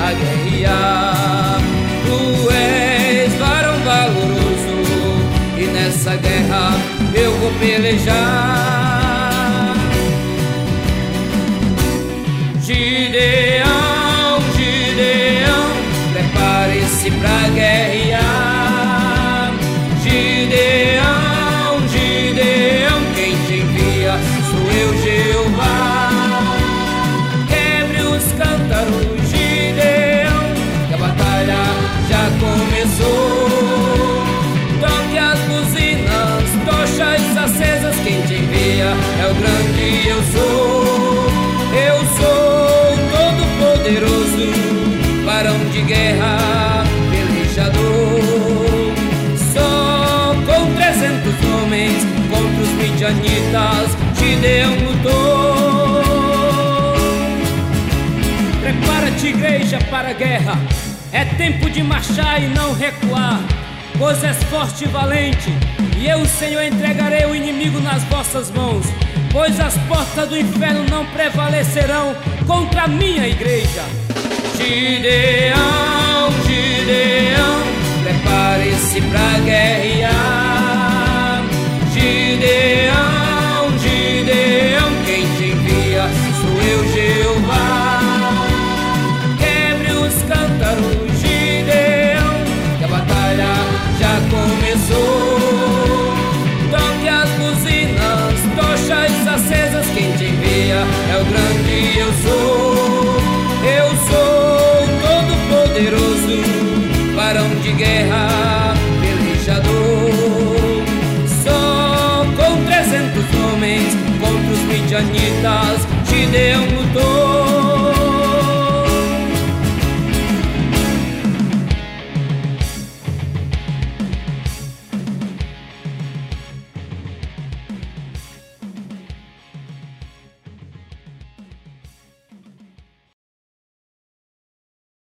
pra guerrear. Tu és varão valoroso e nessa guerra eu vou pelejar. Gideão, Gideão, prepare-se pra guerrear. Gideão, Gideão, quem te envia sou eu, Jeová. Quebre os cântaros, Gideão, que a batalha já começou. Toque as buzinas, tochas acesas, quem te envia é o grande eu sou. Eu sou todo poderoso, varão de guerra, pelejador. Só com 300 homens contra os midianitas, Gideão lutou. Prepara-te, igreja, para a guerra. É tempo de marchar e não recuar, pois és forte e valente, e eu, Senhor, entregarei o inimigo nas vossas mãos. Pois as portas do inferno não prevalecerão contra a minha igreja. Gideão, Gideão, prepare-se pra guerrear. Gideão, Gideão, quem te envia sou eu, Jeová. Quebre os cântaros, Gideão, que a batalha já começou. Toque as buzinas, tochas acesas, quem te envia é o grande eu sou. Eu sou todo poderoso, varão de guerra, pelejador. Só com 300 homens contra os midianitas, Gideão lutou.